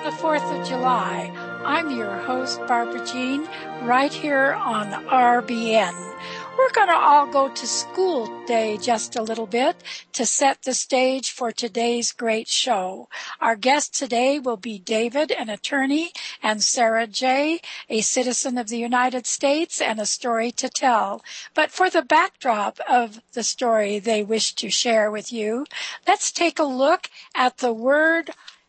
the 4th of July. I'm your host, Barbara Jean, right here on RBN. We're going to all go to school today just a little bit to set the stage for today's great show. Our guest today will be David, an attorney, and Sarah J., a citizen of the United States and a story to tell. But for the backdrop of the story they wish to share with you, let's take a look at the word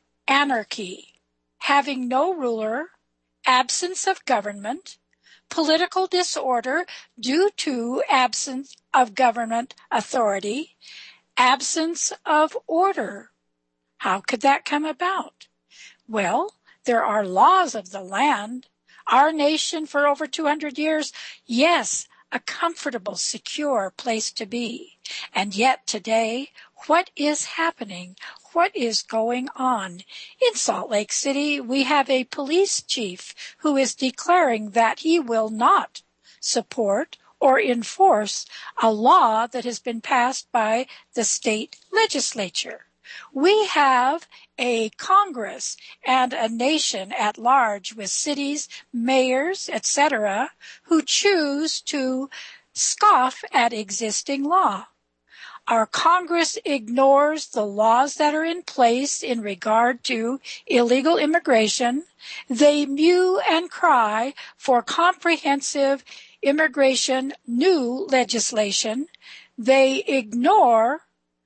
anarchy. Having no ruler, absence of government, political disorder due to absence of government authority, absence of order. How could that come about? Well, there are laws of the land. Our nation for over 200 years, yes, a comfortable, secure place to be. And yet today, what is happening? What is going on? In Salt Lake City, we have a police chief who is declaring that he will not support or enforce a law that has been passed by the state legislature. We have a Congress and a nation at large with cities, mayors, etc., who choose to scoff at existing law. Our Congress ignores the laws that are in place in regard to illegal immigration. They mew and cry for comprehensive immigration new legislation. They ignore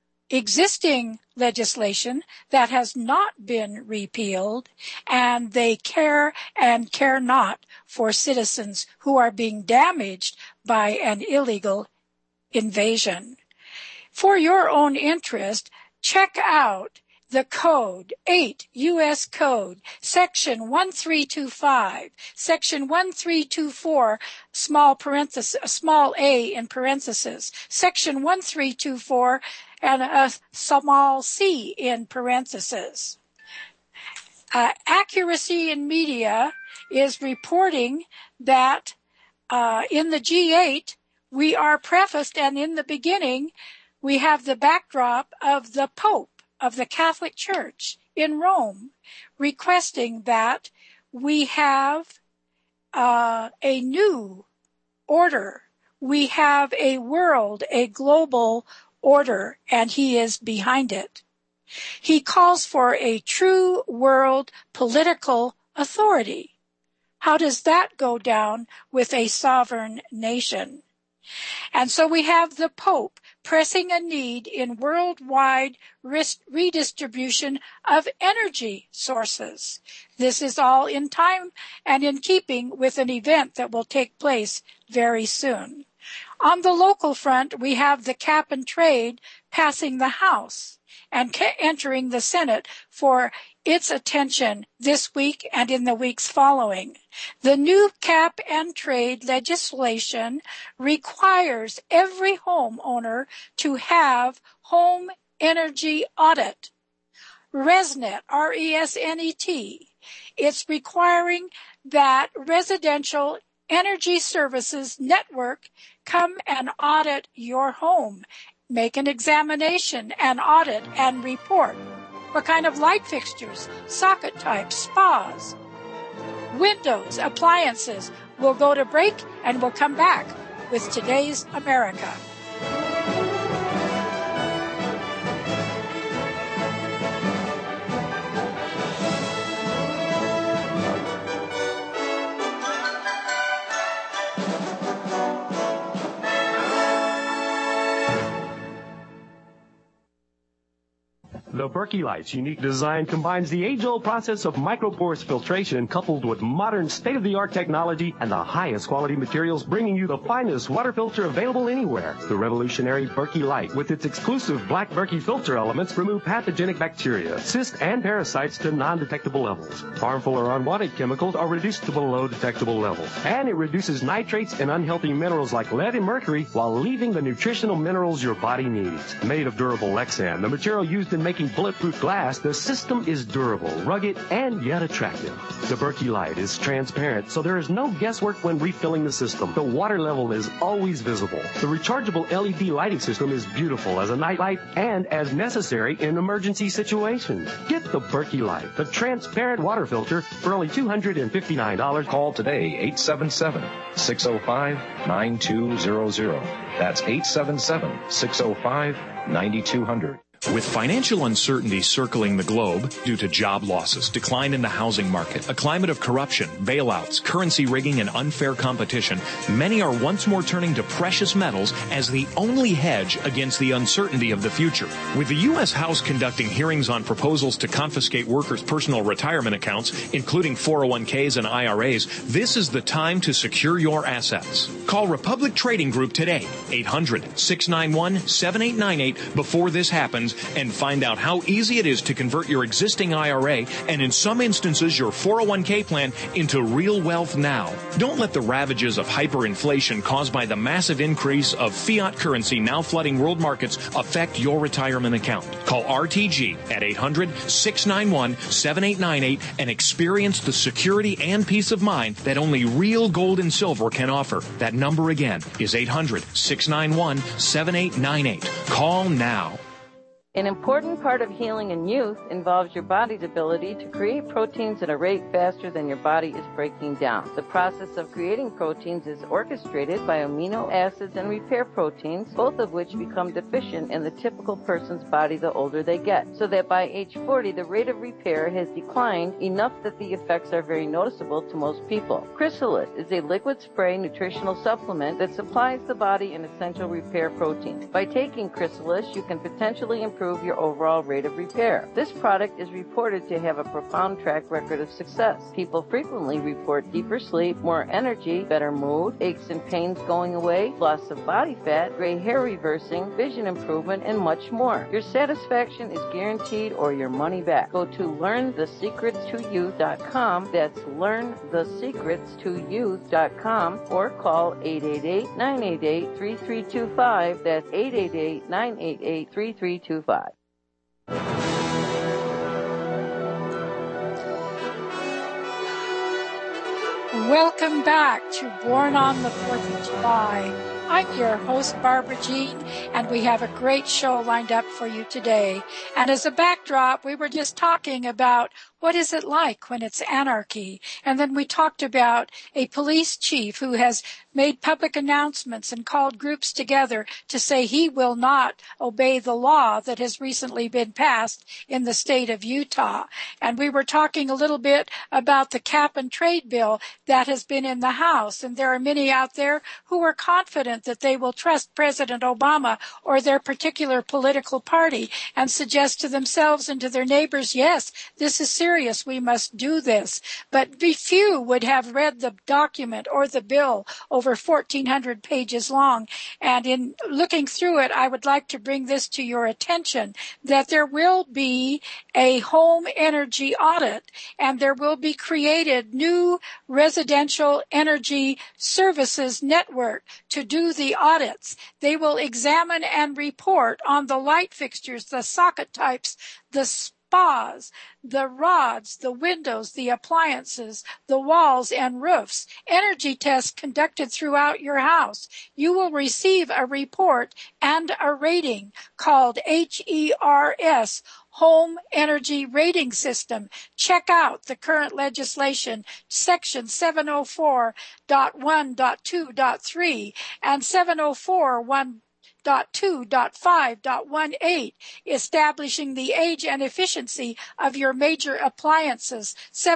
existing legislation that has not been repealed, and they care and care not for citizens who are being damaged by an illegal invasion. For your own interest, check out the code, 8 U.S. Code, Section 1325, Section 1324, small a in parentheses, Section 1324, and a small c in parentheses. Accuracy in Media is reporting that in the G8, we are prefaced, and in the beginning, we have the backdrop of the Pope of the Catholic Church in Rome requesting that we have a new order. We have a world, a global order, and he is behind it. He calls for a true world political authority. How does that go down with a sovereign nation? And so we have the Pope pressing a need in worldwide redistribution of energy sources. This is all in time and in keeping with an event that will take place very soon. On the local front, we have the cap and trade passing the House and entering the Senate for its attention this week and in the weeks following. The new cap and trade legislation requires every homeowner to have home energy audit. ResNet, R-E-S-N-E-T. It's requiring that residential energy services network come and audit your home, make an examination and audit and report. What kind of light fixtures, socket types, spas, windows, appliances. We'll go to break and we'll come back with Today's America. The Berkey Light's unique design combines the age-old process of microporous filtration coupled with modern state-of-the-art technology and the highest quality materials, bringing you the finest water filter available anywhere. The revolutionary Berkey Light, with its exclusive black Berkey filter elements, remove pathogenic bacteria, cysts, and parasites to non-detectable levels. Harmful or unwanted chemicals are reduced to below detectable levels. And it reduces nitrates and unhealthy minerals like lead and mercury while leaving the nutritional minerals your body needs. Made of durable Lexan, the material used in making working bulletproof glass, the system is durable, rugged, and yet attractive. The Berkey Light is transparent, so there is no guesswork when refilling the system. The water level is always visible. The rechargeable LED lighting system is beautiful as a night light and as necessary in emergency situations. Get the Berkey Light, the transparent water filter, for only $259. Call today, 877-605-9200. That's 877-605-9200. With financial uncertainty circling the globe due to job losses, decline in the housing market, a climate of corruption, bailouts, currency rigging, and unfair competition, many are once more turning to precious metals as the only hedge against the uncertainty of the future. With the U.S. House conducting hearings on proposals to confiscate workers' personal retirement accounts, including 401ks and IRAs, this is the time to secure your assets. Call Republic Trading Group today, 800-691-7898, before this happens, and find out how easy it is to convert your existing IRA and, in some instances, your 401k plan into real wealth now. Don't let the ravages of hyperinflation caused by the massive increase of fiat currency now flooding world markets affect your retirement account. Call RTG at 800-691-7898 and experience the security and peace of mind that only real gold and silver can offer. That number again is 800-691-7898. Call now. An important part of healing in youth involves your body's ability to create proteins at a rate faster than your body is breaking down. The process of creating proteins is orchestrated by amino acids and repair proteins, both of which become deficient in the typical person's body the older they get, so that by age 40 the rate of repair has declined enough that the effects are very noticeable to most people. Chrysalis is a liquid spray nutritional supplement that supplies the body an essential repair protein. By taking Chrysalis, you can potentially improve your overall rate of repair. This product is reported to have a profound track record of success. People frequently report deeper sleep, more energy, better mood, aches and pains going away, loss of body fat, gray hair reversing, vision improvement, and much more. Your satisfaction is guaranteed or your money back. Go to learnthesecretstoyouth.com. That's learnthesecretstoyouth.com, or call 888-988-3325. That's 888-988-3325. Welcome back to Born on the 4th of July. I'm your host, Barbara Jean, and we have a great show lined up for you today. And as a backdrop, we were just talking about what is it like when it's anarchy? And then we talked about a police chief who has made public announcements and called groups together to say he will not obey the law that has recently been passed in the state of Utah. And we were talking a little bit about the cap and trade bill that has been in the House. And there are many out there who are confident that they will trust President Obama or their particular political party and suggest to themselves and to their neighbors, yes, this is serious. We must do this. But few would have read the document or the bill over 1,400 pages long. And in looking through it, I would like to bring this to your attention, that there will be a home energy audit, and there will be created new residential energy services network to do the audits. They will examine and report on the light fixtures, the socket types, the spas, the rods, the windows, the appliances, the walls and roofs, energy tests conducted throughout your house. You will receive a report and a rating called HERS, Home Energy Rating System. Check out the current legislation, Section 704.1.2.3 and 704.1.2.5.18, establishing the age and efficiency of your major appliances,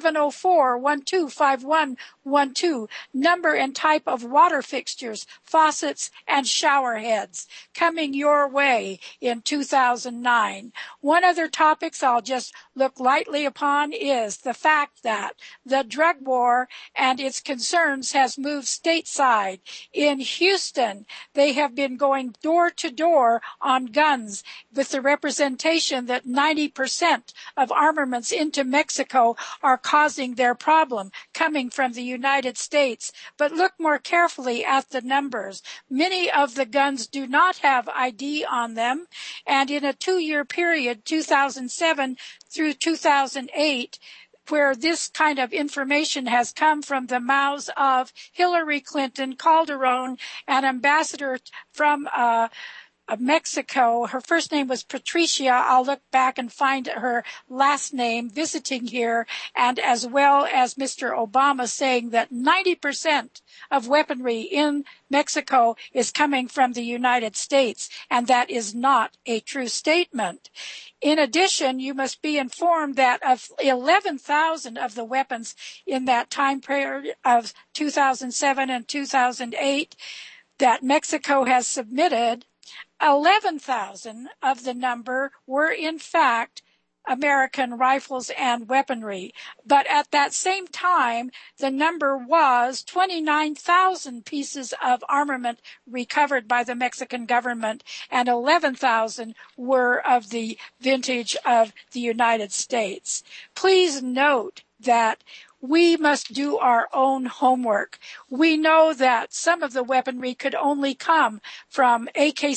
704.1251.12, number and type of water fixtures, faucets, and shower heads, coming your way in 2009. One other topic I'll just look lightly upon is the fact that the drug war and its concerns has moved stateside. In Houston, they have been going door door to door on guns with the representation that 90% of armaments into Mexico are causing their problem coming from the United States. But look more carefully at the numbers. Many of the guns do not have ID on them, and in a 2-year period, 2007 through 2008, where this kind of information has come from the mouths of Hillary Clinton, Calderon, an ambassador from Mexico. Her first name was Patricia. I'll look back and find her last name, visiting here, and as well as Mr. Obama saying that 90% of weaponry in Mexico is coming from the United States, and that is not a true statement. In addition, you must be informed that of 11,000 of the weapons in that time period of 2007 and 2008 that Mexico has submitted, 11,000 of the number were in fact American rifles and weaponry. But at that same time, the number was 29,000 pieces of armament recovered by the Mexican government, and 11,000 were of the vintage of the United States. Please note that we must do our own homework. We know that some of the weaponry could only come from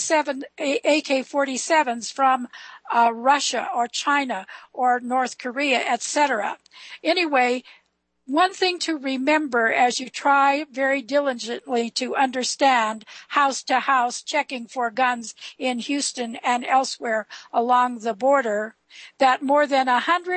AK-47s from Russia or China or North Korea, etc. Anyway, one thing to remember as you try very diligently to understand house to house checking for guns in Houston and elsewhere along the border, that more than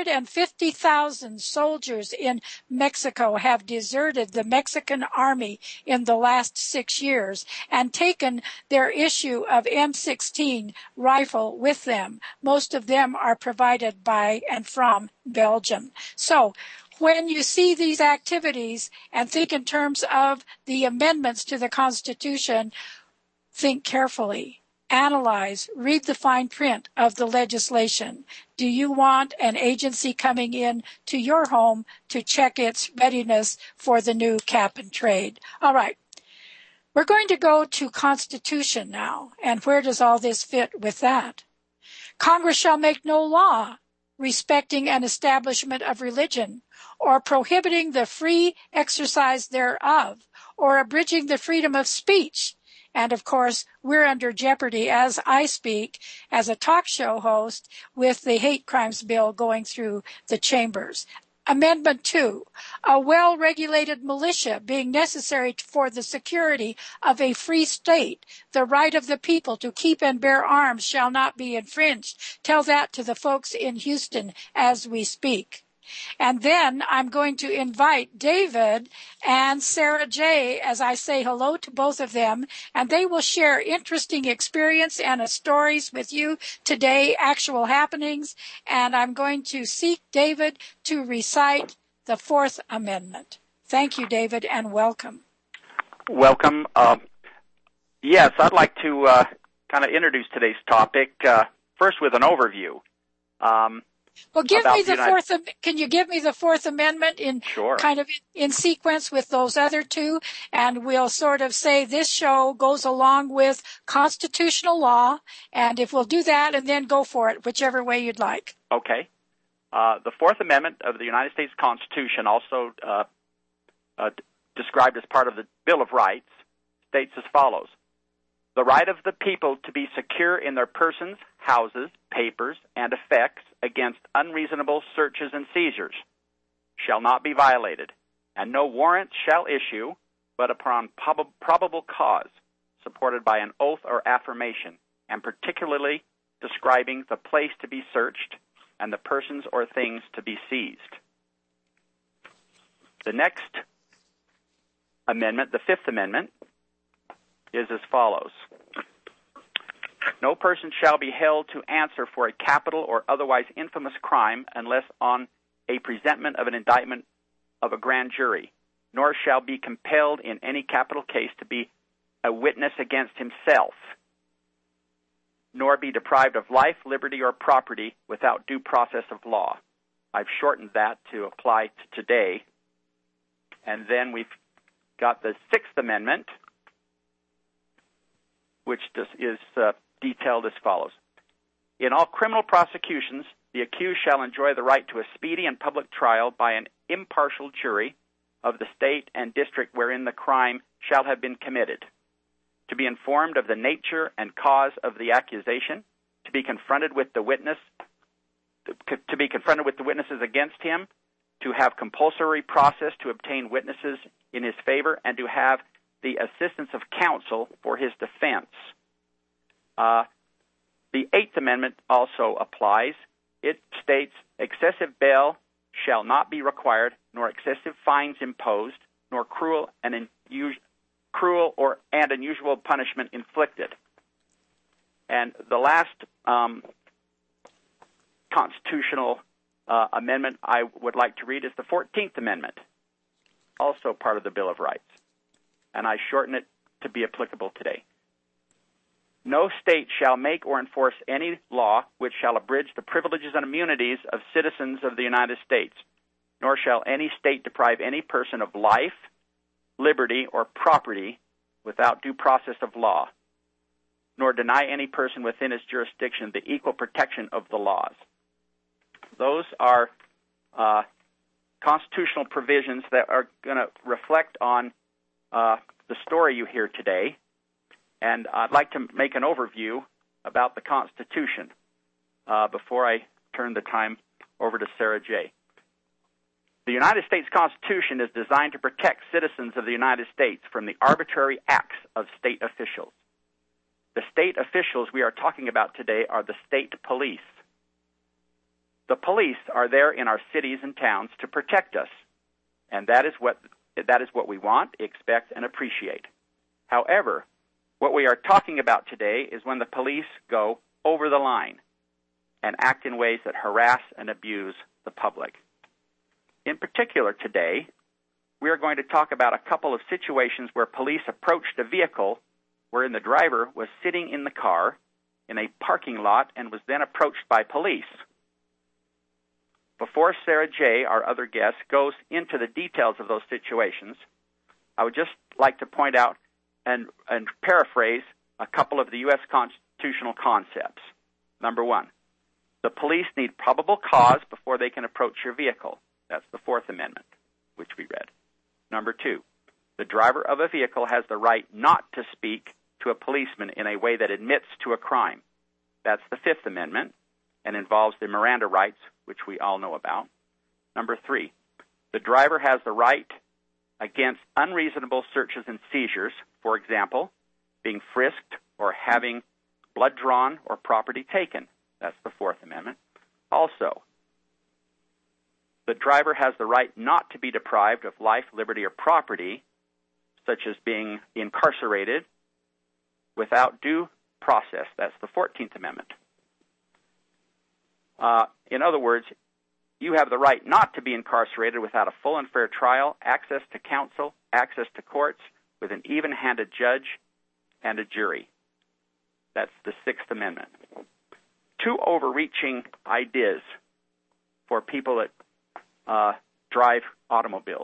150,000 soldiers in Mexico have deserted the Mexican army in the last 6 years and taken their issue of M16 rifle with them. Most of them are provided by and from Belgium. So, when you see these activities and think in terms of the amendments to the Constitution, think carefully, analyze, read the fine print of the legislation. Do you want an agency coming in to your home to check its readiness for the new cap and trade? All right. We're going to go to Constitution now. And where does all this fit with that? Congress shall make no law respecting an establishment of religion, or prohibiting the free exercise thereof, or abridging the freedom of speech. And of course, we're under jeopardy as I speak as a talk show host with the hate crimes bill going through the chambers. Amendment 2, a well-regulated militia being necessary for the security of a free state, the right of the people to keep and bear arms shall not be infringed. Tell that to the folks in Houston as we speak. And then I'm going to invite David and Sarah J. as I say hello to both of them, and they will share interesting experience and stories with you today, actual happenings. And I'm going to seek David to recite the Fourth Amendment. Thank you, David, and welcome. Welcome. Yes, I'd like to kind of introduce today's topic first with an overview. Well, give me the Fourth. Can you give me the Fourth Amendment in Sure. kind of in sequence with those other two, and we'll sort of say this show goes along with constitutional law, and if we'll do that, and then go for it, whichever way you'd like. Okay. The Fourth Amendment of the United States Constitution, also described as part of the Bill of Rights, states as follows: the right of the people to be secure in their persons, houses, papers, and effects against unreasonable searches and seizures shall not be violated, and no warrant shall issue but upon probable cause, supported by an oath or affirmation, and particularly describing the place to be searched and the persons or things to be seized. The next amendment, the Fifth Amendment, is as follows: no person shall be held to answer for a capital or otherwise infamous crime unless on a presentment of an indictment of a grand jury, nor shall be compelled in any capital case to be a witness against himself, nor be deprived of life, liberty, or property without due process of law. I've shortened that to apply to today. And then we've got the Sixth Amendment, which is detailed as follows. In all criminal prosecutions, the accused shall enjoy the right to a speedy and public trial by an impartial jury of the state and district wherein the crime shall have been committed, to be informed of the nature and cause of the accusation, to be confronted with the witnesses against him, to have compulsory process to obtain witnesses in his favor, and to have the assistance of counsel for his defense. The Eighth Amendment also applies. It states, excessive bail shall not be required, nor excessive fines imposed, nor cruel and unusual punishment inflicted. And the last constitutional amendment I would like to read is the 14th Amendment, also part of the Bill of Rights, and I shorten it to be applicable today. No state shall make or enforce any law which shall abridge the privileges and immunities of citizens of the United States, nor shall any state deprive any person of life, liberty, or property without due process of law, nor deny any person within its jurisdiction the equal protection of the laws. Those are constitutional provisions that are going to reflect on the story you hear today. And I'd like to make an overview about the Constitution before I turn the time over to Sarah J. The United States Constitution is designed to protect citizens of the United States from the arbitrary acts of state officials. The state officials we are talking about today are the state police. The police are there in our cities and towns to protect us, and that is what we want, expect, and appreciate. However, what we are talking about today is when the police go over the line and act in ways that harass and abuse the public. In particular today, we are going to talk about a couple of situations where police approached a vehicle wherein the driver was sitting in the car in a parking lot and was then approached by police. Before Sarah J., our other guest, goes into the details of those situations, I would just like to point out and paraphrase a couple of the U.S. constitutional concepts. Number one, the police need probable cause before they can approach your vehicle. That's the Fourth Amendment, which we read. Number two, the driver of a vehicle has the right not to speak to a policeman in a way that admits to a crime. That's the Fifth Amendment and involves the Miranda rights, which we all know about. Number three, the driver has the right against unreasonable searches and seizures, for example, being frisked or having blood drawn or property taken. That's the Fourth Amendment. Also, the driver has the right not to be deprived of life, liberty, or property, such as being incarcerated without due process. That's the 14th Amendment. In other words, you have the right not to be incarcerated without a full and fair trial, access to counsel, access to courts with an even-handed judge and a jury. That's the Sixth Amendment. Two overreaching ideas for people that drive automobiles.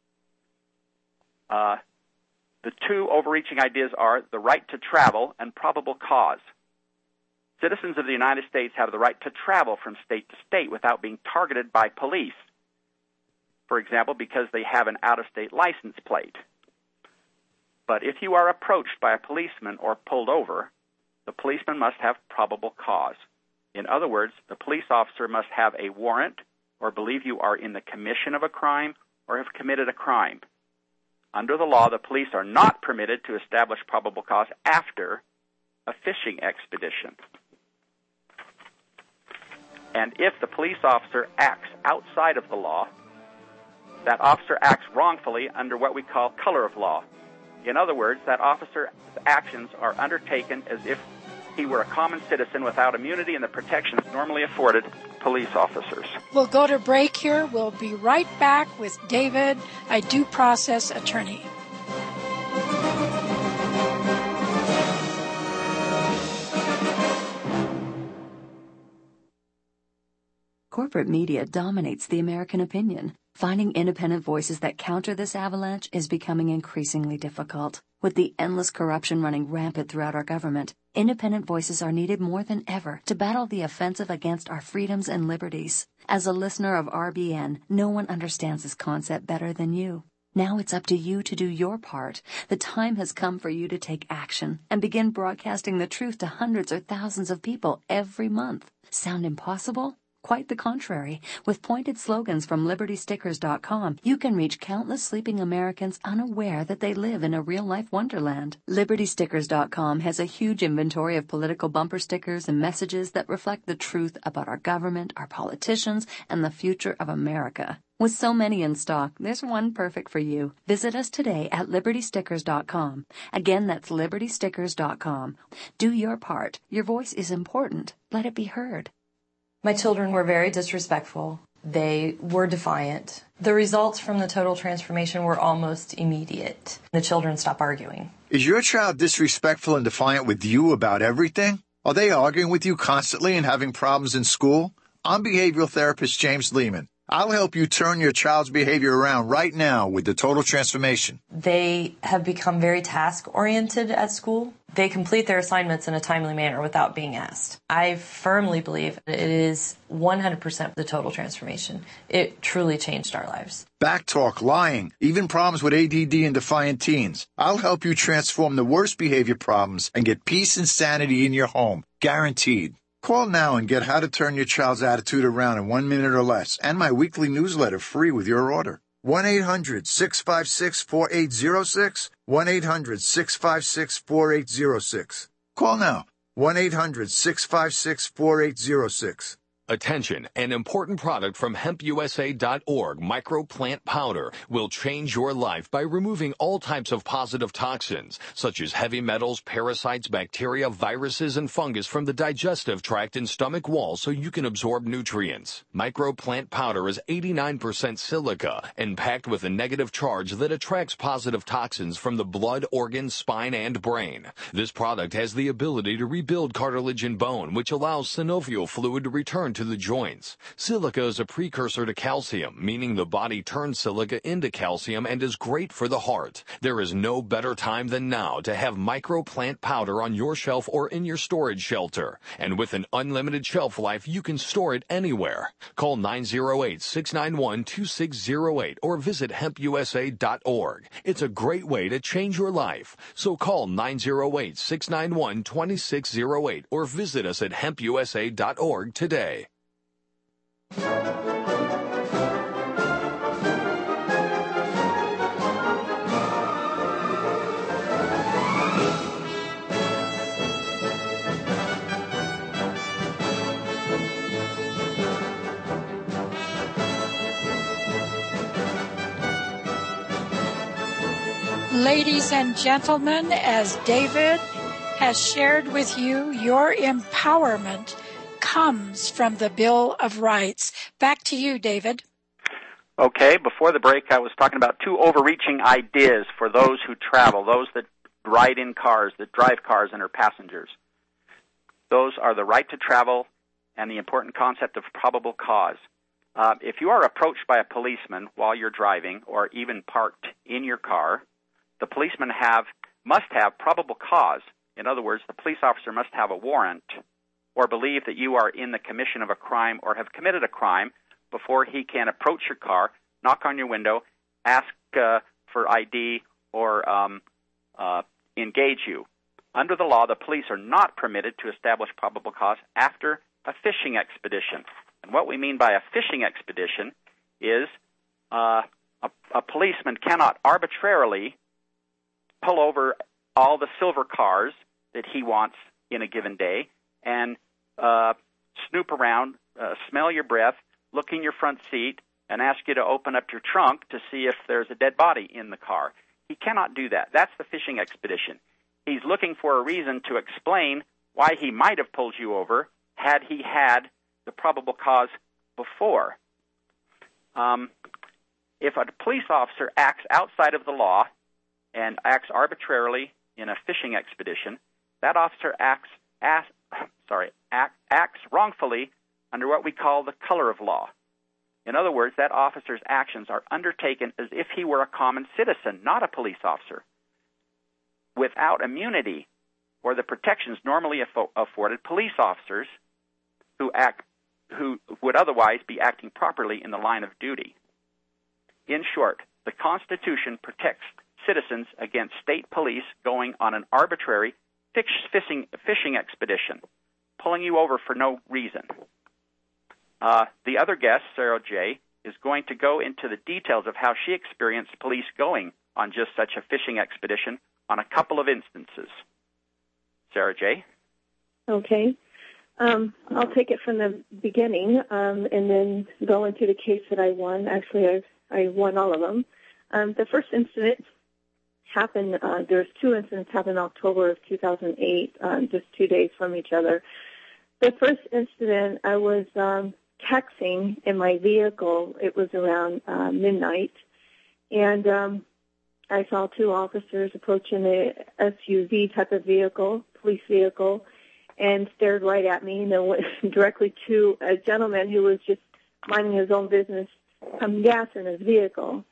The two overreaching ideas are the right to travel and probable cause. Citizens of the United States have the right to travel from state to state without being targeted by police, for example, because they have an out-of-state license plate. But if you are approached by a policeman or pulled over, the policeman must have probable cause. In other words, the police officer must have a warrant or believe you are in the commission of a crime or have committed a crime. Under the law, the police are not permitted to establish probable cause after a fishing expedition. And if the police officer acts outside of the law, that officer acts wrongfully under what we call color of law. In other words, that officer's actions are undertaken as if he were a common citizen without immunity and the protections normally afforded police officers. We'll go to break here. We'll be right back with David, a due process attorney. Corporate media dominates the American opinion. Finding independent voices that counter this avalanche is becoming increasingly difficult. With the endless corruption running rampant throughout our government, independent voices are needed more than ever to battle the offensive against our freedoms and liberties. As a listener of RBN, no one understands this concept better than you. Now it's up to you to do your part. The time has come for you to take action and begin broadcasting the truth to hundreds or thousands of people every month. Sound impossible? Quite the contrary. With pointed slogans from LibertyStickers.com, you can reach countless sleeping Americans unaware that they live in a real-life wonderland. LibertyStickers.com has a huge inventory of political bumper stickers and messages that reflect the truth about our government, our politicians, and the future of America. With so many in stock, there's one perfect for you. Visit us today at LibertyStickers.com. Again, that's LibertyStickers.com. Do your part. Your voice is important. Let it be heard. My children were very disrespectful. They were defiant. The results from the total transformation were almost immediate. The children stopped arguing. Is your child disrespectful and defiant with you about everything? Are they arguing with you constantly and having problems in school? I'm behavioral therapist James Lehman. I'll help you turn your child's behavior around right now with the total transformation. They have become very task-oriented at school. They complete their assignments in a timely manner without being asked. I firmly believe it is 100% the total transformation. It truly changed our lives. Backtalk, lying, even problems with ADD and defiant teens. I'll help you transform the worst behavior problems and get peace and sanity in your home. Guaranteed. Call now and get how to turn your child's attitude around in 1 minute or less, and my weekly newsletter free with your order. 1-800-656-4806, 1-800-656-4806. Call now, 1-800-656-4806. Attention, an important product from hempusa.org, microplant powder, will change your life by removing all types of positive toxins, such as heavy metals, parasites, bacteria, viruses, and fungus from the digestive tract and stomach wall so you can absorb nutrients. Microplant powder is 89% silica and packed with a negative charge that attracts positive toxins from the blood, organs, spine, and brain. This product has the ability to rebuild cartilage and bone, which allows synovial fluid to return to the joints. Silica is a precursor to calcium, meaning the body turns silica into calcium and is great for the heart. There is no better time than now to have microplant powder on your shelf or in your storage shelter. And with an unlimited shelf life, you can store it anywhere. Call 908-691-2608 or visit hempusa.org. It's a great way to change your life. So call 908-691-2608 or visit us at hempusa.org today. Ladies and gentlemen, as David has shared with you, your empowerment comes from the Bill of Rights. Back to you, David. Okay, before the break, I was talking about two overreaching ideas for those who travel, those that ride in cars, that drive cars and are passengers. Those are the right to travel and the important concept of probable cause. If you are approached by a policeman while you're driving or even parked in your car, the policeman must have probable cause. In other words, the police officer must have a warrant or believe that you are in the commission of a crime or have committed a crime before he can approach your car, knock on your window, ask for ID, or engage you. Under the law, the police are not permitted to establish probable cause after a fishing expedition. And what we mean by a fishing expedition is a policeman cannot arbitrarily pull over all the silver cars that he wants in a given day and snoop around, smell your breath, look in your front seat, and ask you to open up your trunk to see if there's a dead body in the car. He cannot do that. That's the fishing expedition. He's looking for a reason to explain why he might have pulled you over had he had the probable cause before. If a police officer acts outside of the law and acts arbitrarily in a fishing expedition, that officer acts wrongfully under what we call the color of law. In other words, that officer's actions are undertaken as if he were a common citizen, not a police officer, without immunity or the protections normally afforded police officers who would otherwise be acting properly in the line of duty. In short, the Constitution protects citizens against state police going on an arbitrary fishing expedition, pulling you over for no reason. The other guest, Sarah J., is going to go into the details of how she experienced police going on just such a fishing expedition on a couple of instances. Sarah J.? Okay. I'll take it from the beginning and then go into the case that I won. Actually, I won all of them. The first incident happened, there's two incidents happened in October of 2008, just 2 days from each other. The first incident, I was texting in my vehicle. It was around midnight, and I saw two officers approaching a SUV type of vehicle, police vehicle, and stared right at me, and then went directly to a gentleman who was just minding his own business, pumping gas in his vehicle.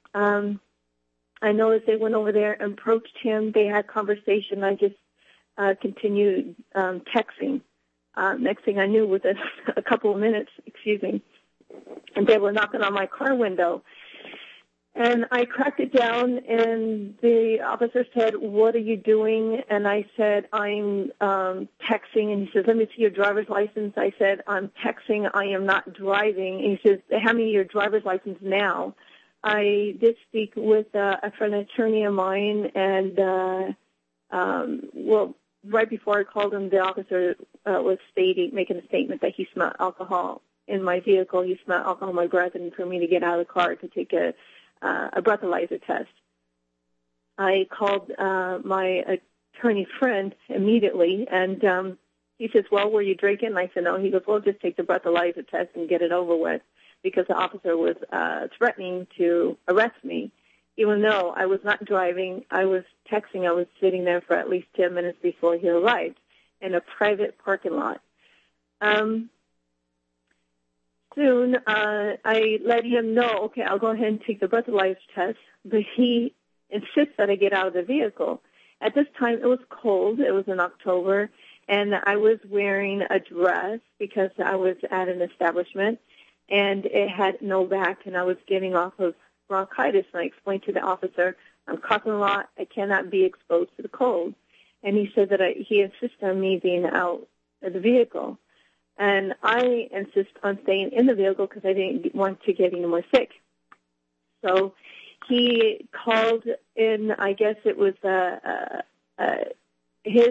I noticed they went over there and approached him. They had conversation. I just continued texting. Next thing I knew, within a couple of minutes, and they were knocking on my car window. And I cracked it down, and the officer said, "What are you doing?" And I said, "I'm texting." And he says, "Let me see your driver's license." I said, "I'm texting. I am not driving." And he says, "Hand me your driver's license now." I did speak with a friend attorney of mine, and right before I called him, the officer was making a statement that he smelled alcohol in my vehicle. He smelled alcohol in my breath, and for me to get out of the car to take a breathalyzer test. I called my attorney friend immediately, and he says, "Well, were you drinking?" And I said, "No." He goes, "Well, just take the breathalyzer test and get it over with," because the officer was threatening to arrest me. Even though I was not driving, I was texting. I was sitting there for at least 10 minutes before he arrived in a private parking lot. Soon, I let him know, okay, I'll go ahead and take the breathalyzer test, but he insists that I get out of the vehicle. At this time, it was cold. It was in October, and I was wearing a dress because I was at an establishment, and it had no back, and I was getting off of bronchitis. And I explained to the officer, "I'm coughing a lot. I cannot be exposed to the cold." And he said that he insisted on me being out of the vehicle. And I insist on staying in the vehicle because I didn't want to get any more sick. So he called in, I guess it was his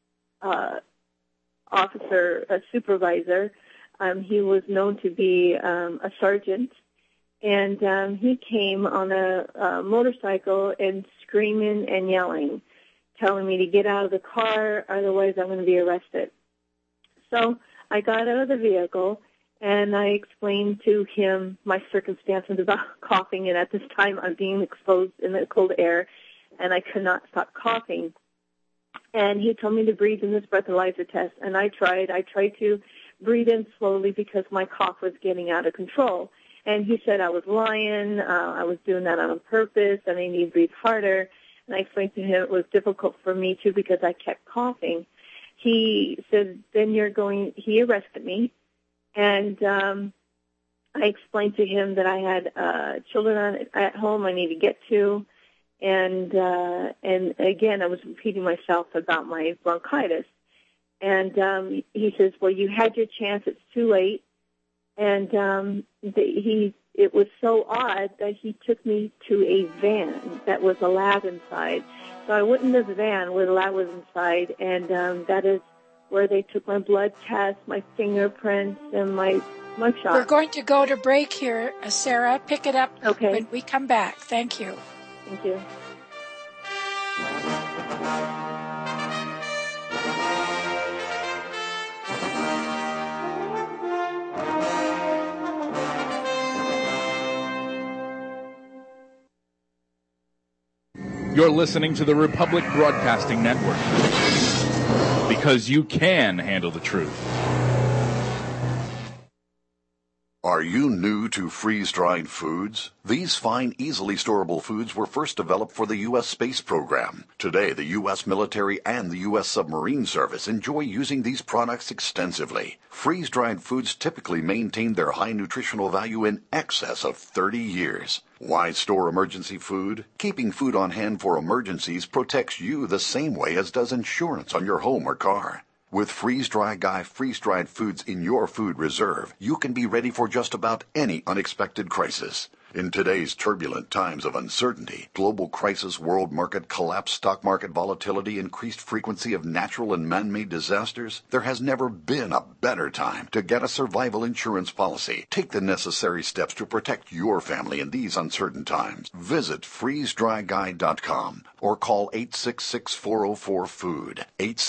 officer, a supervisor. He was known to be a sergeant. And he came on a motorcycle and screaming and yelling, telling me to get out of the car, otherwise I'm going to be arrested. So I got out of the vehicle, and I explained to him my circumstances about coughing, and at this time I'm being exposed in the cold air, and I could not stop coughing. And he told me to breathe in this breathalyzer test, and I tried. I tried to breathe in slowly because my cough was getting out of control. And he said I was lying, I was doing that on purpose, and I need to breathe harder. And I explained to him it was difficult for me, too, because I kept coughing. He said, he arrested me, and I explained to him that I had children at home I need to get to, and again, I was repeating myself about my bronchitis. And he says, "Well, you had your chance, it's too late." And it was so odd that he took me to a van that was a lab inside. So I went in this van where the lab was inside, and that is where they took my blood test, my fingerprints, and my mugshot. We're going to go to break here, Sarah. Pick it up when we come back. Thank you. Thank you. You're listening to the Republic Broadcasting Network, because you can handle the truth. Are you new to freeze-dried foods? These fine, easily storable foods were first developed for the U.S. space program. Today, the U.S. military and the U.S. submarine service enjoy using these products extensively. Freeze-dried foods typically maintain their high nutritional value in excess of 30 years. Why store emergency food? Keeping food on hand for emergencies protects you the same way as does insurance on your home or car. With Freeze-Dry Guy freeze-dried foods in your food reserve, you can be ready for just about any unexpected crisis. In today's turbulent times of uncertainty, global crisis, world market collapse, stock market volatility, increased frequency of natural and man-made disasters, there has never been a better time to get a survival insurance policy. Take the necessary steps to protect your family in these uncertain times. Visit freezedryguy.com or call 866-404-FOOD,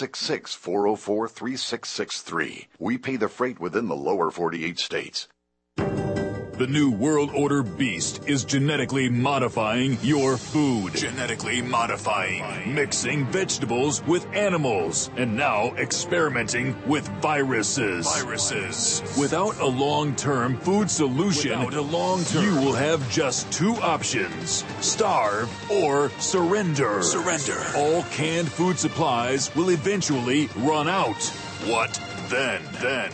866-404-3663. We pay the freight within the lower 48 states. The new World Order Beast is genetically modifying your food. Genetically modifying. Mixing vegetables with animals. And now experimenting with viruses. Without a long-term food solution, you will have just two options. Starve or surrender. All canned food supplies will eventually run out. What then?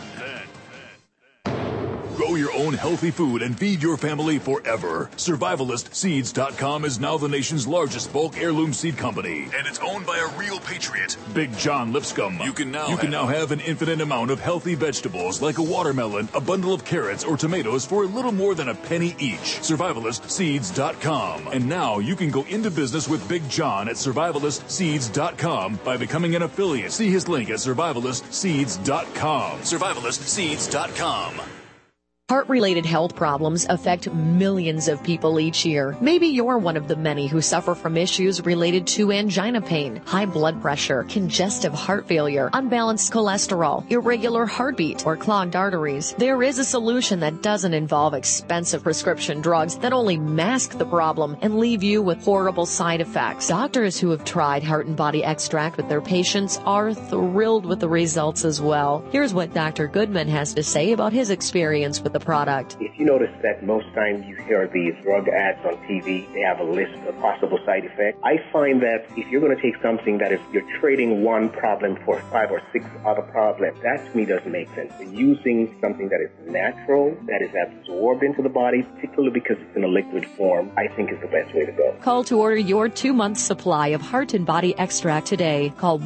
Grow your own healthy food and feed your family forever. SurvivalistSeeds.com is now the nation's largest bulk heirloom seed company. And it's owned by a real patriot, Big John Lipscomb. You can now have an infinite amount of healthy vegetables like a watermelon, a bundle of carrots, or tomatoes for a little more than a penny each. SurvivalistSeeds.com. And now you can go into business with Big John at SurvivalistSeeds.com by becoming an affiliate. See his link at SurvivalistSeeds.com. SurvivalistSeeds.com. Heart-related health problems affect millions of people each year. Maybe you're one of the many who suffer from issues related to angina pain, high blood pressure, congestive heart failure, unbalanced cholesterol, irregular heartbeat, or clogged arteries. There is a solution that doesn't involve expensive prescription drugs that only mask the problem and leave you with horrible side effects. Doctors who have tried Heart and Body Extract with their patients are thrilled with the results as well. Here's what Dr. Goodman has to say about his experience with the product. If you notice that most times you hear these drug ads on TV, they have a list of possible side effects. I find that if you're going to take something that is you're trading one problem for 5 or 6 other problems, that to me doesn't make sense. Using something that is natural, that is absorbed into the body, particularly because it's in a liquid form, I think is the best way to go. Call to order your 2-month supply of Heart and Body Extract today. Call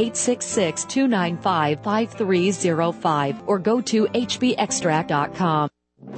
1-866-295-5305 or go to hbextract.com.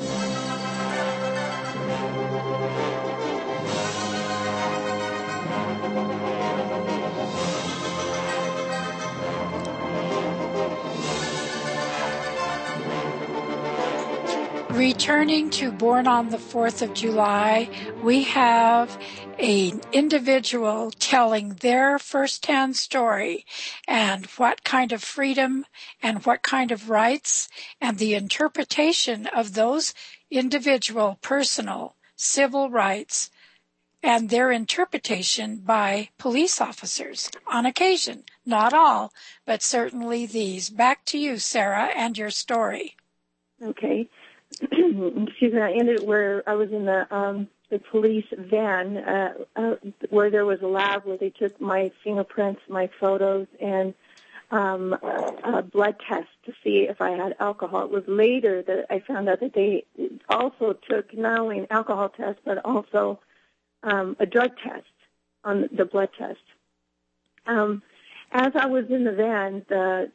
Returning to Born on the 4th of July, we have an individual telling their firsthand story and what kind of freedom and what kind of rights and the interpretation of those individual, personal, civil rights and their interpretation by police officers on occasion. Not all, but certainly these. Back to you, Sarah, and your story. Okay. Excuse me, I ended where I was in the police van where there was a lab where they took my fingerprints, my photos, and a blood test to see if I had alcohol. It was later that I found out that they also took not only an alcohol test but also a drug test on the blood test. As I was in the van, the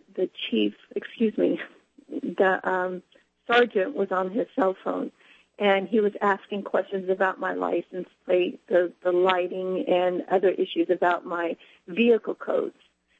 sergeant was on his cell phone, and he was asking questions about my license plate, the lighting, and other issues about my vehicle codes.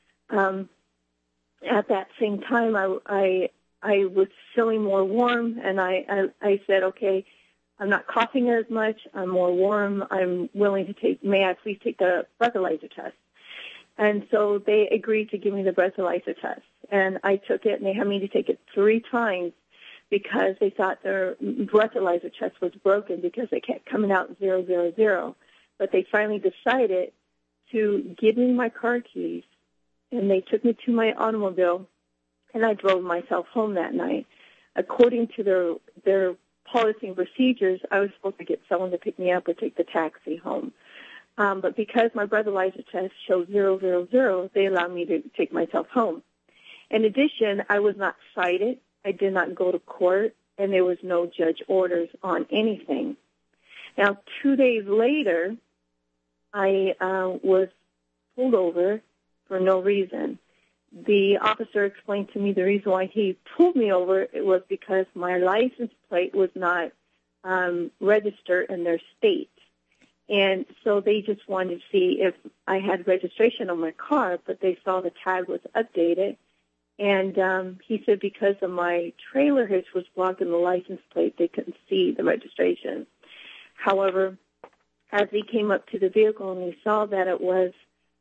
At that same time, I was feeling more warm, and I said, okay, I'm not coughing as much. I'm more warm. I'm willing to may I please take the breathalyzer test? And so they agreed to give me the breathalyzer test, and I took it, and they had me to take it 3 times because they thought their breathalyzer test was broken because they kept coming out 000. But they finally decided to give me my car keys, and they took me to my automobile, and I drove myself home that night. According to their policy and procedures, I was supposed to get someone to pick me up or take the taxi home. But because my breathalyzer test showed 000, they allowed me to take myself home. In addition, I was not cited. I did not go to court, and there was no judge orders on anything. Now, 2 days later, I was pulled over for no reason. The officer explained to me the reason why he pulled me over was because my license plate was not registered in their state. And so they just wanted to see if I had registration on my car, but they saw the tag was updated. And he said because of my trailer hitch was blocking the license plate, they couldn't see the registration. However, as he came up to the vehicle and he saw that it was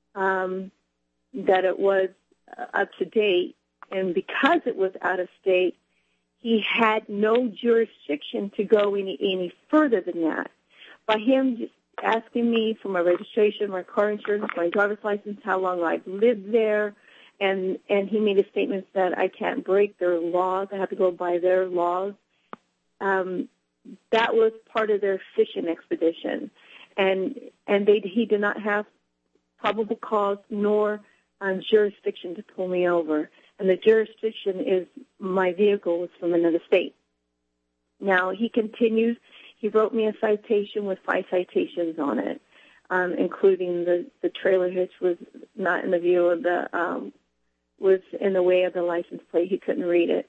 up to date, and because it was out of state, he had no jurisdiction to go any further than that. By him just asking me for my registration, my car insurance, my driver's license, how long I've lived there, and he made a statement that I can't break their laws, I have to go by their laws. That was part of their fishing expedition, and he did not have probable cause nor jurisdiction to pull me over, and the jurisdiction is my vehicle was from another state. Now, he continues. He wrote me a citation with 5 citations on it, including the trailer hitch was not in the view of the, was in the way of the license plate. He couldn't read it.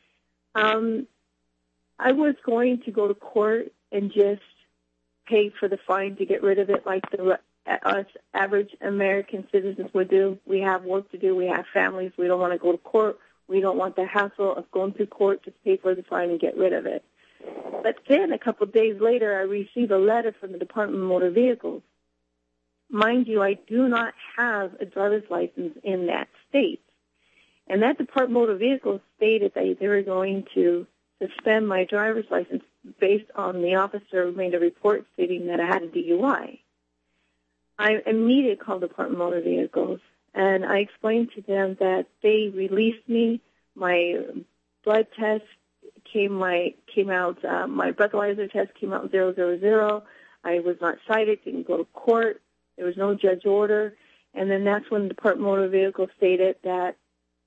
I was going to go to court and just pay for the fine to get rid of it like us average American citizens would do. We have work to do. We have families. We don't want to go to court. We don't want the hassle of going to court. Just pay for the fine and get rid of it. But then a couple of days later, I received a letter from the Department of Motor Vehicles. Mind you, I do not have a driver's license in that state. And that Department of Motor Vehicles stated that they were going to suspend my driver's license based on the officer who made a report stating that I had a DUI. I immediately called the Department of Motor Vehicles, and I explained to them that they released me. My blood test came out, my breathalyzer test came out 000. I was not cited, didn't go to court. There was no judge order. And then that's when the Department of Motor Vehicles stated that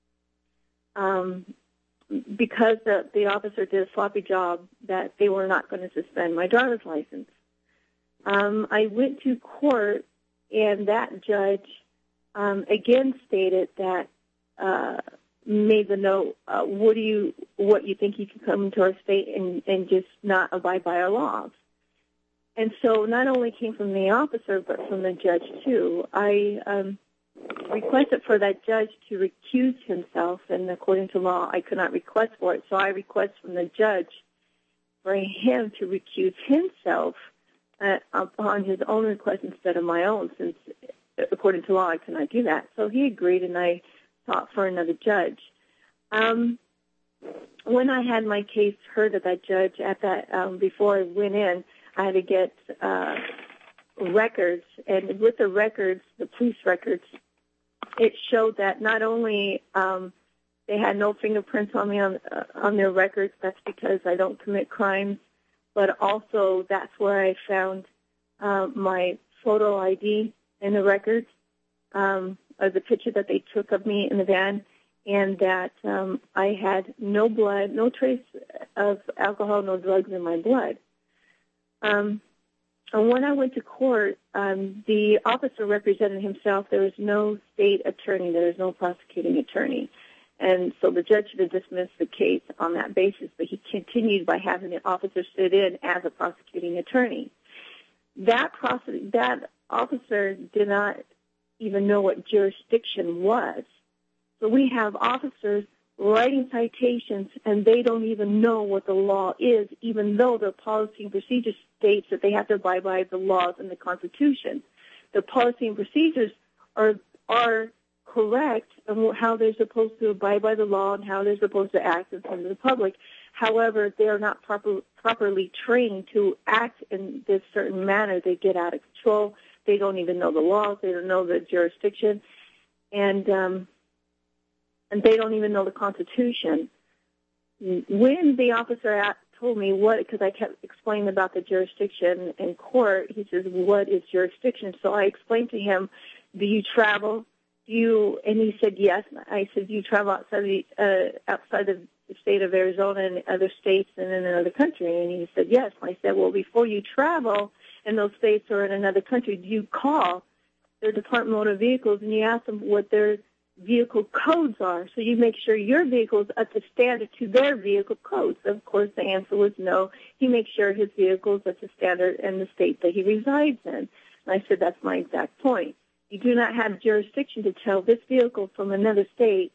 because the officer did a sloppy job, that they were not going to suspend my driver's license. I went to court, and that judge again stated that made the note, what you think you can come into our state and just not abide by our laws. And so not only came from the officer, but from the judge too. I requested for that judge to recuse himself, and according to law, I could not request for it. So I request from the judge for him to recuse himself upon his own request instead of my own, since according to law, I could not do that. So he agreed, and I sought for another judge. When I had my case heard at that judge, before I went in, I had to get records, and with the records, the police records, it showed that not only they had no fingerprints on me on their records, that's because I don't commit crimes, but also that's where I found my photo ID in the records, of the picture that they took of me in the van, and that I had no blood, no trace of alcohol, no drugs in my blood. And when I went to court, the officer represented himself. There was no state attorney. There was no prosecuting attorney. And so the judge should have dismissed the case on that basis, but he continued by having the officer sit in as a prosecuting attorney. That officer did not even know what jurisdiction was. So we have officers writing citations, and they don't even know what the law is, even though the policy and procedure states that they have to abide by the laws and the Constitution. The policy and procedures are correct on how they're supposed to abide by the law and how they're supposed to act in front of the public. However, they are not properly trained to act in this certain manner. They get out of control. They don't even know the laws. They don't know the jurisdiction. And they don't even know the Constitution. When the officer told me because I kept explaining about the jurisdiction in court. He says, what is jurisdiction? So I explained to him, do you travel? And he said, yes. I said, do you travel outside of the state of Arizona and other states and in another country? And he said, yes. And I said, well, before you travel in those states or in another country, do you call their Department of Motor Vehicles and you ask them what their vehicle codes are, so you make sure your vehicle is up to standard to their vehicle codes? Of course, the answer was no. He makes sure his vehicle is up to standard in the state that he resides in. And I said, that's my exact point. You do not have jurisdiction to tell this vehicle from another state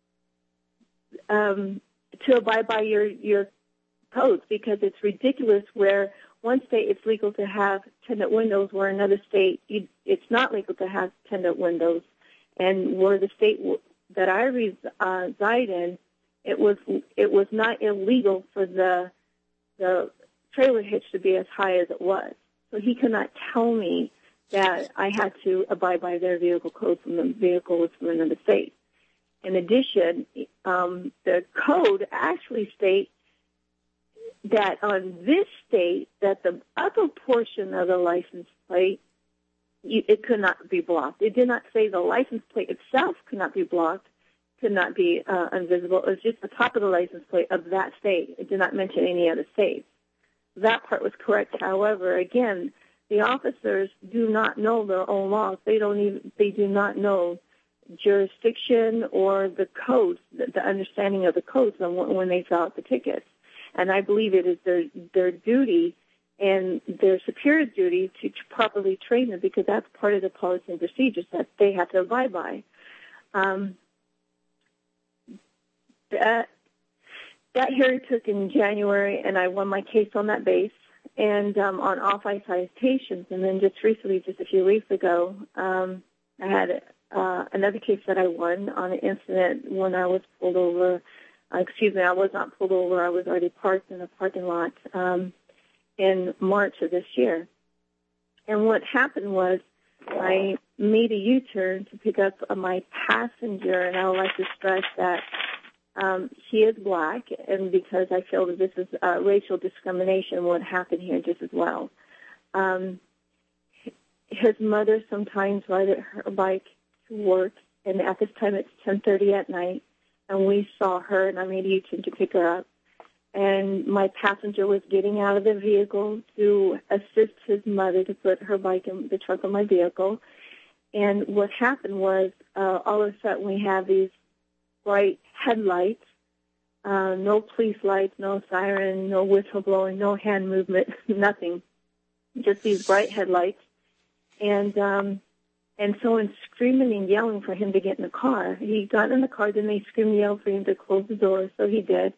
to abide by your codes, because it's ridiculous where one state it's legal to have tinted windows, where another state it's not legal to have tinted windows. And where the state that I reside in, it was not illegal for the trailer hitch to be as high as it was. So he could not tell me that I had to abide by their vehicle code when the vehicle was from another state. In addition, the code actually states that on this state, that the upper portion of the license plate, it could not be blocked. It did not say the license plate itself could not be blocked, could not be invisible. It was just the top of the license plate of that state. It did not mention any other states. That part was correct. However, again, the officers do not know their own laws. They do not know jurisdiction or the codes, the understanding of the codes when they fill out the tickets. And I believe it is their duty and their superior duty to properly train them, because that's part of the policy and procedures that they have to abide by. That hearing took in January, and I won my case on that base and on off-ice citations. And then just recently, just a few weeks ago, I had another case that I won on an incident when I was pulled over. I was not pulled over. I was already parked in a parking lot in March of this year. And what happened was I made a U-turn to pick up my passenger, and I would like to stress that he is black, and because I feel that this is racial discrimination would happen here just as well. His mother sometimes rides her bike to work, and at this time it's 10:30 at night, and we saw her, and I made a U-turn to pick her up. And my passenger was getting out of the vehicle to assist his mother to put her bike in the trunk of my vehicle. And what happened was, all of a sudden we have these bright headlights, no police lights, no siren, no whistle blowing, no hand movement, nothing, just these bright headlights. And someone screaming and yelling for him to get in the car. He got in the car, then they screamed and yelled for him to close the door, so he did.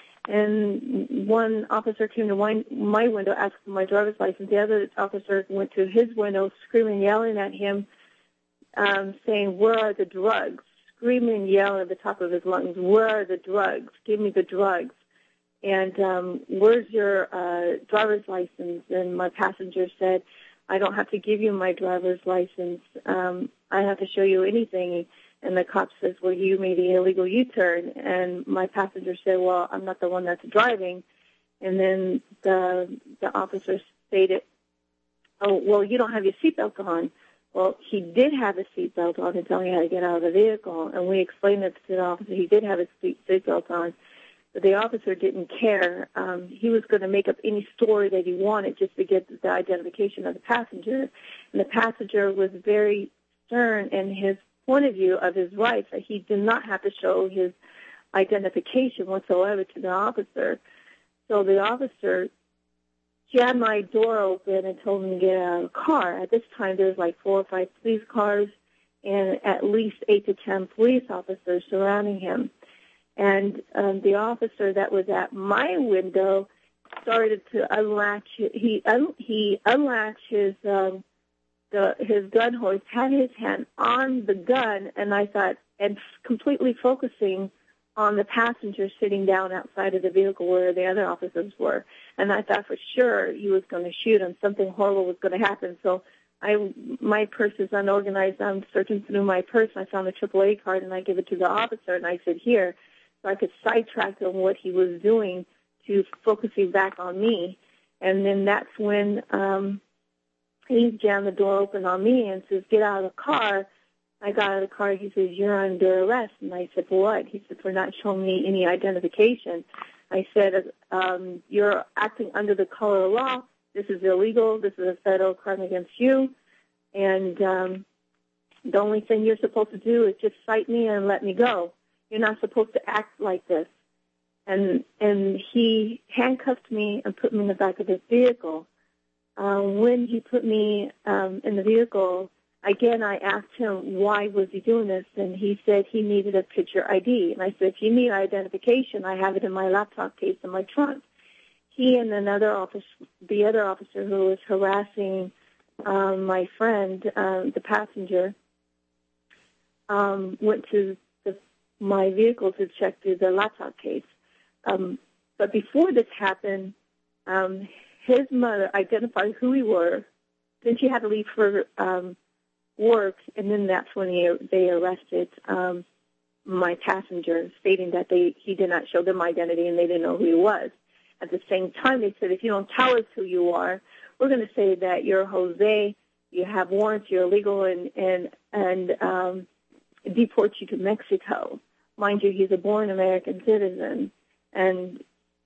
And one officer came to my window, asked for my driver's license. The other officer went to his window, screaming, yelling at him, saying, "Where are the drugs?" Screaming and yelling at the top of his lungs, "Where are the drugs? Give me the drugs." And where's your driver's license? And my passenger said, "I don't have to give you my driver's license. I have to show you anything." And the cop says, "Well, you made an illegal U-turn." And my passenger said, "Well, I'm not the one that's driving." And then the officer stated, "Oh, well, you don't have your seatbelt on." Well, he did have his seatbelt on until he had to get out of the vehicle. And we explained it to the officer. He did have his seatbelt on. But the officer didn't care. He was going to make up any story that he wanted just to get the identification of the passenger. And the passenger was very stern in his point of view of his rights, that he did not have to show his identification whatsoever to the officer. So the officer, she had my door open and told me to get out of the car. At this time, there was like 4 or 5 police cars and at least 8 to 10 police officers surrounding him. And the officer that was at my window started to unlatch. He unlatched his gun hoist, had his hand on the gun, and I thought, and completely focusing on the passenger sitting down outside of the vehicle where the other officers were. And I thought for sure he was going to shoot him. Something horrible was going to happen. So my purse is unorganized. I'm searching through my purse. I found a AAA card, and I give it to the officer, and I said, "Here," so I could sidetrack on what he was doing to focusing back on me. And then that's when he jammed the door open on me and says, get out of the car. I got out of the car. He says, you're under arrest. And I said, for what? He said, for not showing me any identification. I said, you're acting under the color of law. This is illegal. This is a federal crime against you. And the only thing you're supposed to do is just cite me and let me go. You're not supposed to act like this. And he handcuffed me and put me in the back of his vehicle. When he put me in the vehicle, again, I asked him why was he doing this, and he said he needed a picture ID. And I said, if you need identification, I have it in my laptop case in my trunk. He and the other officer who was harassing my friend, the passenger, went to my vehicle to check through the laptop case. But before this happened, his mother identified who we were. Then she had to leave for work, and then that's when they arrested my passenger, stating that he did not show them identity and they didn't know who he was. At the same time, they said, if you don't tell us who you are, we're going to say that you're Jose, you have warrants, you're illegal, and deport you to Mexico. Mind you, he's a born American citizen. And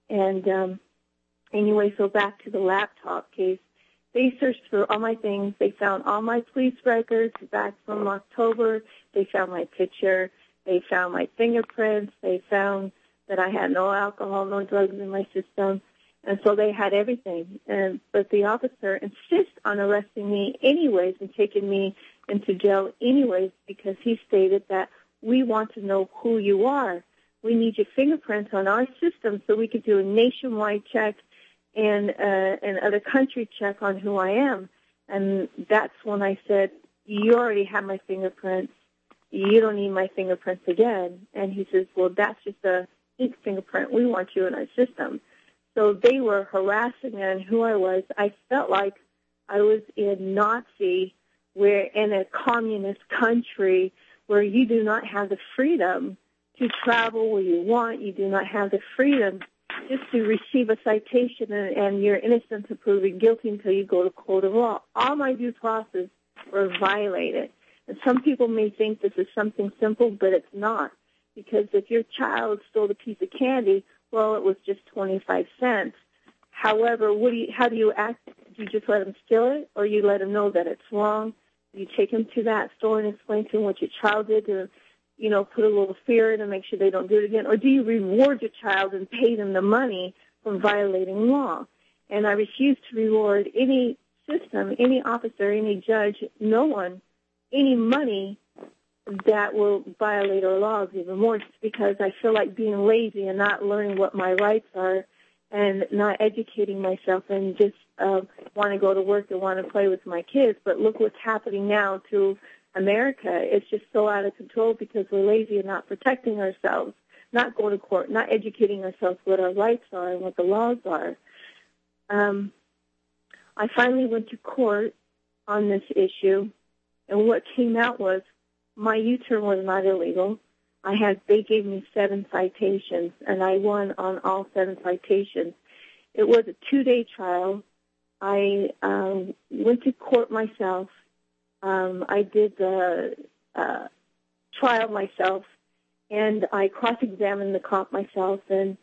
anyway, so back to the laptop case. They searched through all my things. They found all my police records back from October. They found my picture. They found my fingerprints. They found that I had no alcohol, no drugs in my system. And so they had everything. But the officer insists on arresting me anyways and taking me into jail anyways because he stated that we want to know who you are. We need your fingerprints on our system so we could do a nationwide check and other country check on who I am. And that's when I said, you already have my fingerprints. You don't need my fingerprints again. And he says, well, that's just a ink fingerprint. We want you in our system. So they were harassing me on who I was. I felt like I was in Nazi, where in a communist country where you do not have the freedom to travel where you want. You do not have the freedom just to receive a citation and you're innocent to proven guilty until you go to court of law. All my due process were violated. And some people may think this is something simple, but it's not. Because if your child stole a piece of candy, well, it was just 25 cents. However, how do you act? Do you just let them steal it, or you let them know that it's wrong? Do you take them to that store and explain to them what your child did to, put a little fear in and make sure they don't do it again? Or do you reward your child and pay them the money for violating law? And I refuse to reward any system, any officer, any judge, no one, any money that will violate our laws even more, just because I feel like being lazy and not learning what my rights are and not educating myself and just want to go to work and want to play with my kids. But look what's happening now to America. It's just so out of control because we're lazy and not protecting ourselves, not going to court, not educating ourselves what our rights are and what the laws are. I finally went to court on this issue, and what came out was my U-turn was not illegal. They gave me 7 citations, and I won on all 7 citations. It was a 2-day trial. I went to court myself. I did the trial myself, and I cross-examined the cop myself, and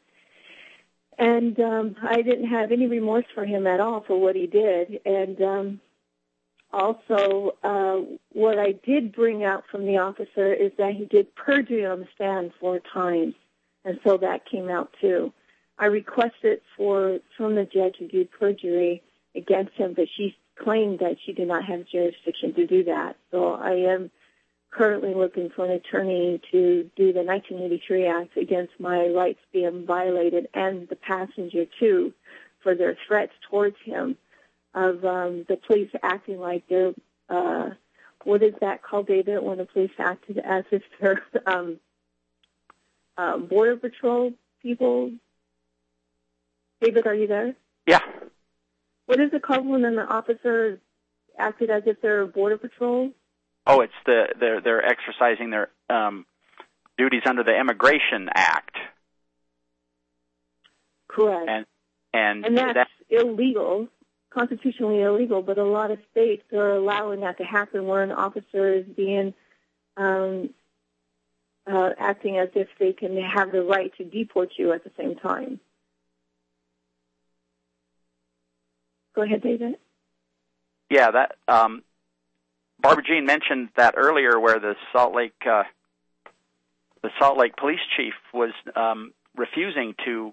I didn't have any remorse for him at all for what he did. And also, what I did bring out from the officer is that he did perjury on the stand 4 times, and so that came out too. I requested from the judge to do perjury against him, but she claimed that she did not have jurisdiction to do that. So I am currently looking for an attorney to do the 1983 Act against my rights being violated, and the passenger too, for their threats towards him of the police acting like they're, what is that called, David, when the police acted as if they're Border Patrol people? David, are you there? Yeah. What is it called when an officer acted as if they're Border Patrol? Oh, it's they're exercising their duties under the Immigration Act. Correct. And that's illegal, constitutionally illegal, but a lot of states are allowing that to happen where an officer is being acting as if they can have the right to deport you at the same time. Go ahead, David. Yeah, that Barbara Jean mentioned that earlier, where the Salt Lake police chief was refusing to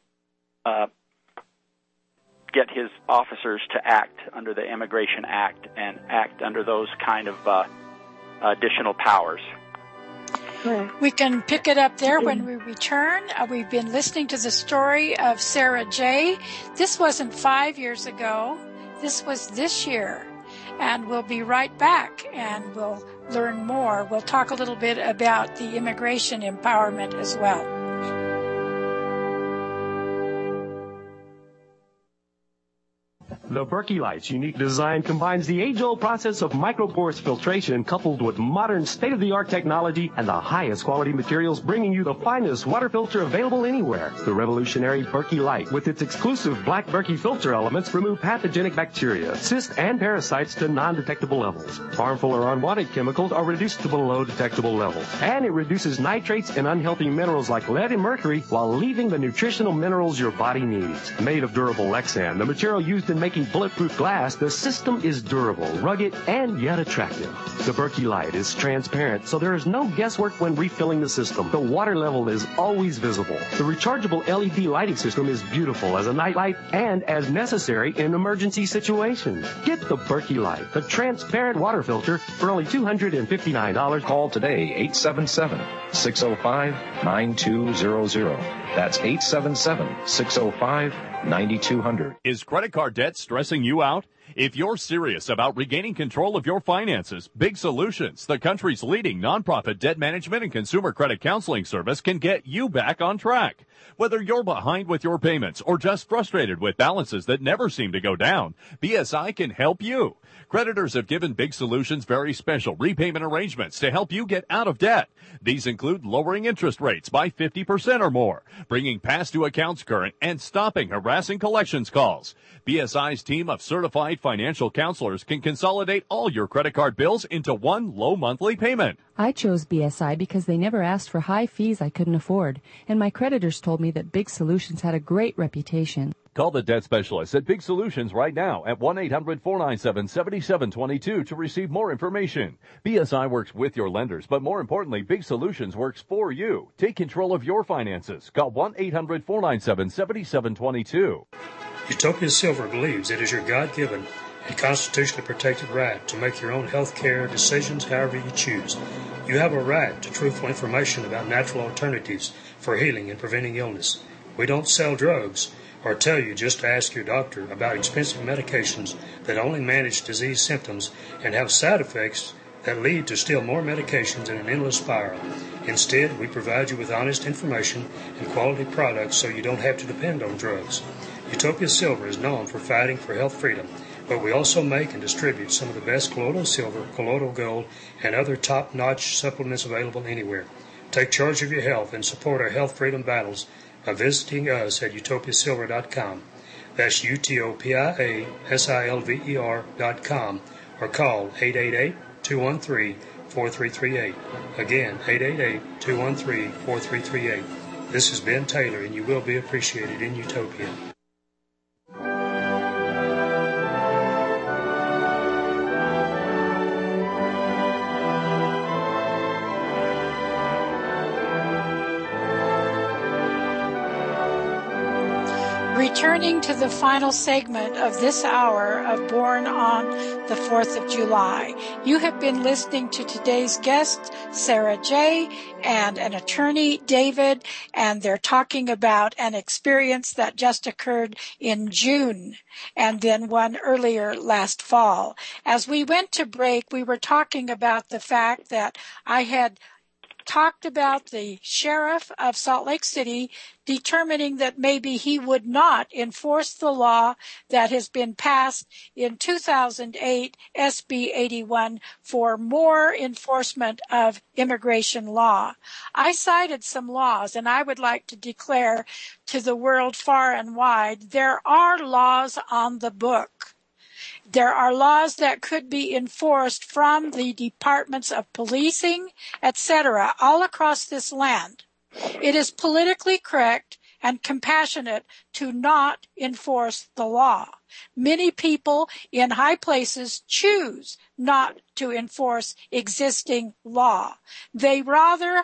get his officers to act under the Immigration Act and act under those kind of additional powers. We can pick it up there when we return. We've been listening to the story of Sarah J. This wasn't 5 years ago. This was this year. And we'll be right back, and we'll learn more. We'll talk a little bit about the immigration empowerment as well. The Berkey Light's unique design combines the age-old process of micropores filtration coupled with modern state-of-the-art technology and the highest quality materials, bringing you the finest water filter available anywhere. The revolutionary Berkey Light, with its exclusive black Berkey filter elements, remove pathogenic bacteria, cysts, and parasites to non-detectable levels. Harmful or unwanted chemicals are reduced to below detectable levels. And it reduces nitrates and unhealthy minerals like lead and mercury while leaving the nutritional minerals your body needs. Made of durable Lexan, the material used in making bulletproof glass, the system is durable, rugged, and yet attractive. The Berkey Light is transparent, so there is no guesswork when refilling the system. The water level is always visible. The rechargeable LED lighting system is beautiful as a night light and as necessary in emergency situations. Get the Berkey Light, the transparent water filter, for only $259. Call today, 877-605-9200. That's 877-605-9200. Is credit card debt stressing you out? If you're serious about regaining control of your finances, Big Solutions, the country's leading nonprofit debt management and consumer credit counseling service, can get you back on track. Whether you're behind with your payments or just frustrated with balances that never seem to go down, BSI can help you. Creditors have given Big Solutions very special repayment arrangements to help you get out of debt. These include lowering interest rates by 50% or more, bringing past due accounts current, and stopping harassing collections calls. BSI's team of certified financial counselors can consolidate all your credit card bills into one low monthly payment. I chose BSI because they never asked for high fees I couldn't afford, and my creditors told me that Big Solutions had a great reputation. Call the debt specialist at Big Solutions right now at 1-800-497-7722 to receive more information. BSI works with your lenders, but more importantly, Big Solutions works for you. Take control of your finances. Call 1-800-497-7722. Utopia Silver believes it is your God-given and constitutionally protected right to make your own health care decisions however you choose. You have a right to truthful information about natural alternatives for healing and preventing illness. We don't sell drugs or tell you just to ask your doctor about expensive medications that only manage disease symptoms and have side effects that lead to still more medications in an endless spiral. Instead, we provide you with honest information and quality products so you don't have to depend on drugs. Utopia Silver is known for fighting for health freedom, but we also make and distribute some of the best colloidal silver, colloidal gold, and other top-notch supplements available anywhere. Take charge of your health and support our health freedom battles by visiting us at utopiasilver.com. That's utopiasilver.com, or call 888-213-4338. Again, 888-213-4338. This is Ben Taylor, and you will be appreciated in Utopia. Returning to the final segment of this hour of Born on the 4th of July. You have been listening to today's guest, Sarah J., and an attorney, David, and they're talking about an experience that just occurred in June and then one earlier last fall. As we went to break, we were talking about the fact that I had talked about the sheriff of Salt Lake City determining that maybe he would not enforce the law that has been passed in 2008, SB 81, for more enforcement of immigration law. I cited some laws, and I would like to declare to the world far and wide, there are laws on the book. There are laws that could be enforced from the departments of policing, etc., all across this land. It is politically correct and compassionate to not enforce the law. Many people in high places choose not to enforce existing law. They rather,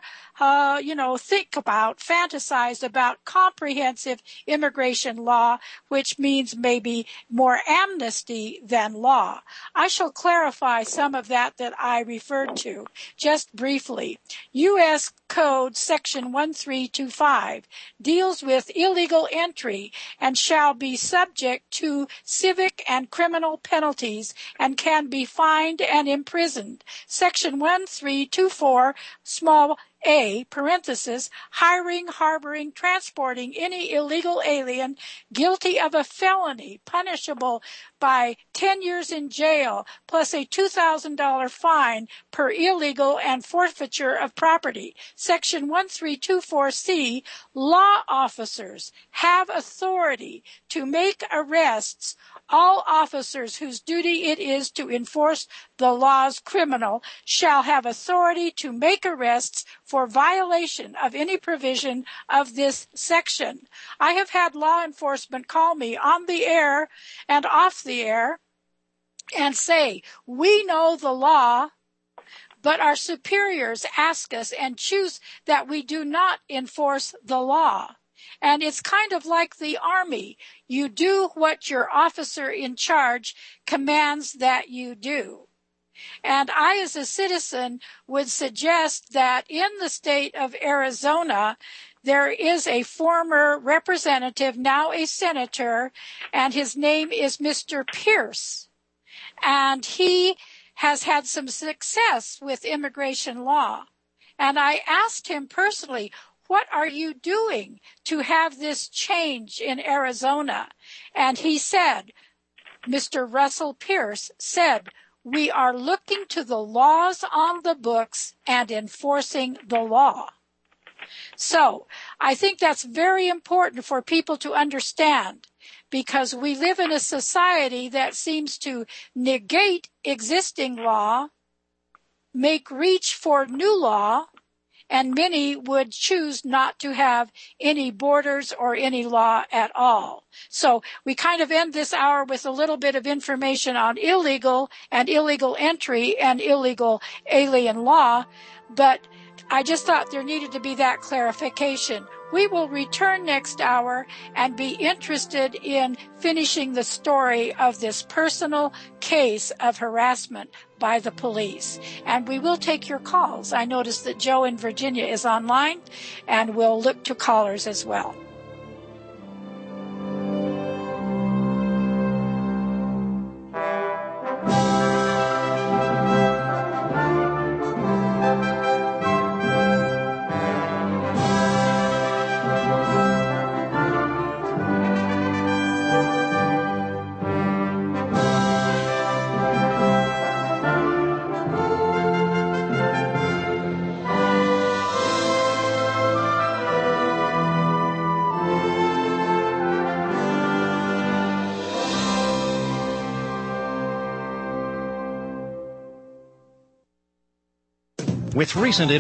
fantasize about comprehensive immigration law, which means maybe more amnesty than law. I shall clarify some of that I referred to just briefly. U.S. Code Section 1325 deals with illegal entry and shall be subject to civic and criminal penalties and can be fined and imprisoned. Section 1324, small a, parenthesis, hiring, harboring, transporting any illegal alien guilty of a felony punishable by 10 years in jail plus a $2,000 fine per illegal and forfeiture of property. Section 1324C, law officers have authority to make arrests. All officers whose duty it is to enforce the law's criminal shall have authority to make arrests for violation of any provision of this section. I have had law enforcement call me on the air and off the air and say, we know the law, but our superiors ask us and choose that we do not enforce the law. And it's kind of like the Army. You do what your officer in charge commands that you do. And I, as a citizen, would suggest that in the state of Arizona, there is a former representative, now a senator, and his name is Mr. Pierce. And he has had some success with immigration law. And I asked him personally, what are you doing to have this change in Arizona? And he said, Mr. Russell Pierce said, we are looking to the laws on the books and enforcing the law. So I think that's very important for people to understand, because we live in a society that seems to negate existing law, make reach for new law, and many would choose not to have any borders or any law at all. So we kind of end this hour with a little bit of information on illegal and illegal entry and illegal alien law, but I just thought there needed to be that clarification. We will return next hour and be interested in finishing the story of this personal case of harassment by the police. And we will take your calls. I noticed that Joe in Virginia is online, and we'll look to callers as well. With recent